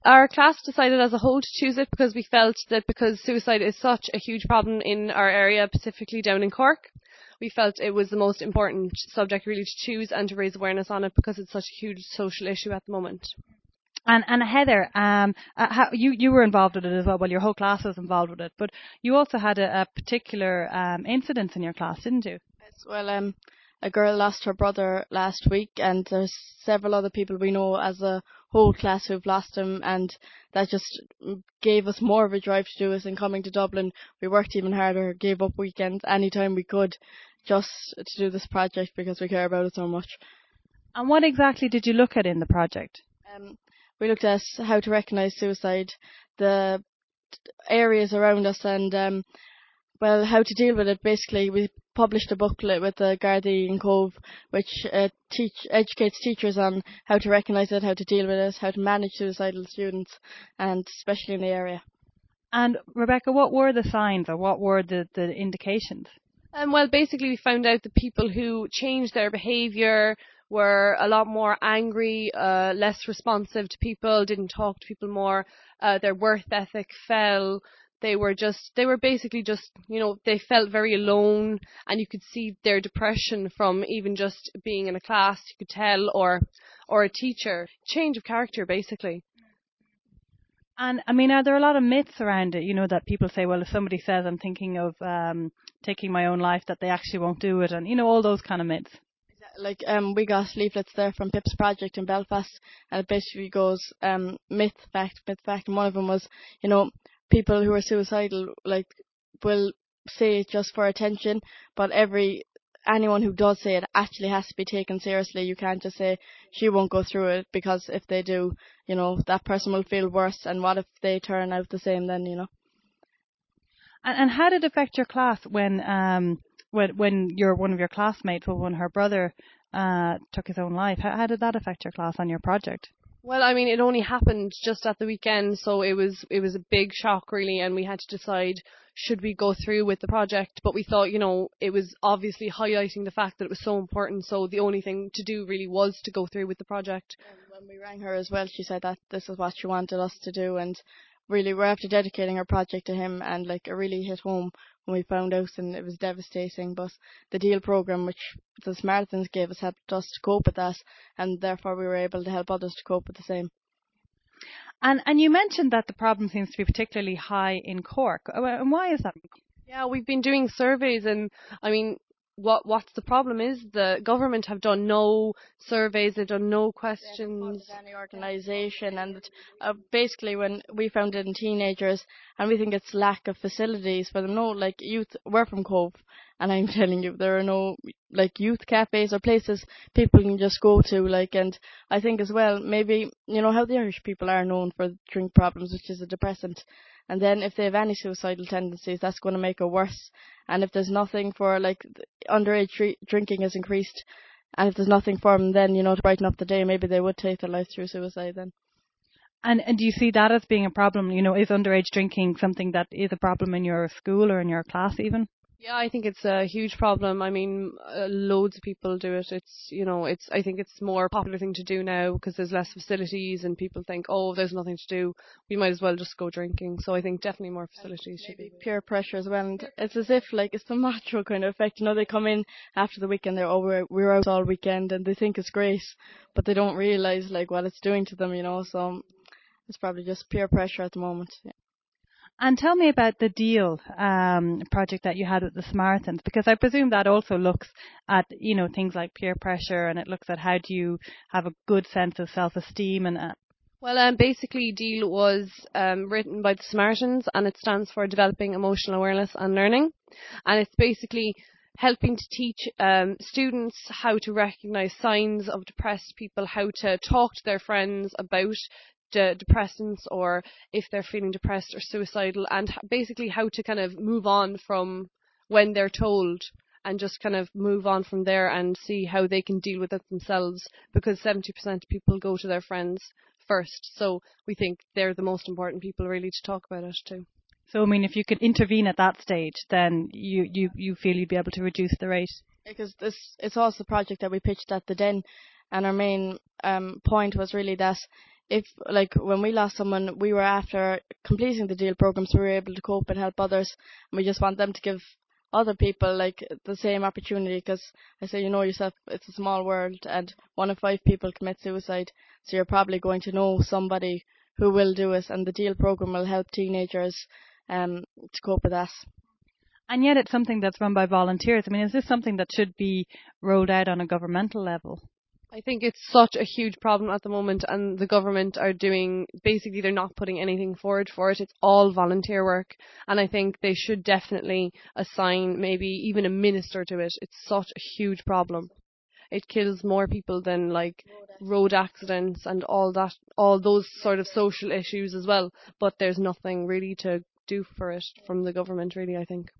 our class decided as a whole to choose it because we felt that because suicide is such a huge problem in our area, specifically down in Cork, we felt it was the most important subject really to choose and to raise awareness on it because it's such a huge social issue at the moment. And Heather, you were involved with it as well. Well, your whole class was involved with it, but you also had a particular incident in your class, didn't you? Yes, well, a girl lost her brother last week, and there's several other people we know as a whole class who've lost him, and that just gave us more of a drive to do it. And coming to Dublin, we worked even harder, gave up weekends anytime we could, just to do this project because we care about it so much. And what exactly did you look at in the project? We looked at how to recognise suicide, the areas around us, and how to deal with it. Basically, we published a booklet with the Gardaí in Cobh, which educates teachers on how to recognise it, how to deal with it, how to manage suicidal students, and especially in the area. And Rebecca, what were the signs or what were the indications? Well, basically we found out that people who changed their behaviour were a lot more angry, less responsive to people, didn't talk to people more, their work ethic fell. They were basically just, they felt very alone, and you could see their depression from even just being in a class, you could tell, or a teacher. Change of character, basically. And I mean, are there a lot of myths around it, that people say, well, if somebody says I'm thinking of taking my own life, that they actually won't do it, and, all those kind of myths? Like, we got leaflets there from PIP's project in Belfast, and it basically goes myth, fact, and one of them was, people who are suicidal, will say it just for attention, but anyone who does say it actually has to be taken seriously. You can't just say she won't go through it, because if they do, that person will feel worse, and what if they turn out the same then, And how did it affect your class when one of your classmates, when her brother took his own life? How did that affect your class on your project? Well, I mean, it only happened just at the weekend, so it was a big shock, really, and we had to decide, should we go through with the project? But we thought, it was obviously highlighting the fact that it was so important, so the only thing to do really was to go through with the project. When we rang her as well, she said that this is what she wanted us to do, and really we're after dedicating our project to him, and it really hit home when we found out, and it was devastating. But the DEAL programme, which the Samaritans gave us, helped us to cope with that, and therefore we were able to help others to cope with the same. And you mentioned that the problem seems to be particularly high in Cork. And why is that? Yeah, we've been doing surveys, and I mean, what's the problem is the government have done no surveys, they've done no questions. Any organisation, and basically when we found it in teenagers, and we think it's lack of facilities for them. No, youth, we're from Cobh, and I'm telling you, there are no youth cafes or places people can just go to, and I think as well, maybe, how the Irish people are known for drink problems, which is a depressant. And then if they have any suicidal tendencies, that's going to make it worse. And if there's nothing for, underage drinking has increased, and if there's nothing for them then, to brighten up the day, maybe they would take their life through suicide then. And do you see that as being a problem? Is underage drinking something that is a problem in your school or in your class even? Yeah, I think it's a huge problem. I mean, loads of people do it. I think it's a more popular thing to do now because there's less facilities and people think, oh, there's nothing to do, we might as well just go drinking. So I think definitely more facilities should be. Peer pressure as well. And it's as if, it's the macho kind of effect. They come in after the weekend, they're, we're out all weekend, and they think it's great, but they don't realise, what it's doing to them, so it's probably just peer pressure at the moment. Yeah. And tell me about the DEAL project that you had with the Samaritans, because I presume that also looks at, things like peer pressure, and it looks at how do you have a good sense of self-esteem and Well, basically DEAL was written by the Samaritans, and it stands for Developing Emotional Awareness and Learning, and it's basically helping to teach students how to recognise signs of depressed people, how to talk to their friends about depressants, or if they're feeling depressed or suicidal, and basically how to kind of move on from when they're told, and just kind of move on from there and see how they can deal with it themselves, because 70% of people go to their friends first, so we think they're the most important people really to talk about it too. So I mean, if you could intervene at that stage, then you feel you'd be able to reduce the rate? Because it's also a project that we pitched at the Den, and our main point was really that if like when we lost someone, we were after completing the deal program, so we were able to cope and help others, and we just want them to give other people like the same opportunity, because I say, you know yourself, it's a small world, and 1 in 5 people commit suicide, so you're probably going to know somebody who will do it, and the deal program will help teenagers to cope with that. And yet it's something that's run by volunteers. I mean, is this something that should be rolled out on a governmental level? I think it's such a huge problem at the moment, and the government are doing, basically they're not putting anything forward for it. It's all volunteer work, and I think they should definitely assign maybe even a minister to it. It's such a huge problem. It kills more people than like road accidents and all that, all those sort of social issues as well, but there's nothing really to do for it from the government, really, I think.